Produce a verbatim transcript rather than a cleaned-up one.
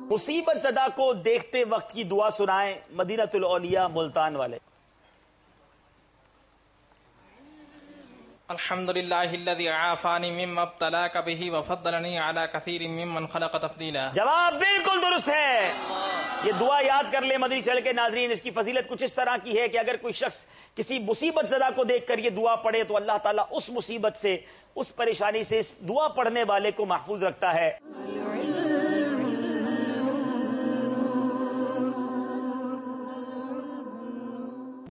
मुसीबत ज़दा को देखते वक्त की दुआ सुनाएं मदीनतुल औलिया मुल्तान वाले। अल्हम्दुलिल्लाहिल्लज़ी आफ़ानी मिम्मा इब्तलाक बिही व फ़द्दलनी अला कसीरिम मिम्मन ख़लक़ तफ़दीला। जवाब बिल्कुल दुरुस्त है। ये दुआ याद कर ले मदनी चैनल के नाज़रीन। इसकी फजीलत कुछ इस तरह की है कि अगर कोई शख्स किसी मुसीबत ज़दा को देखकर ये दुआ पढ़े तो अल्लाह ताला उस मुसीबत से, उस परेशानी से इस दुआ पढ़ने वाले को महफूज रखता है।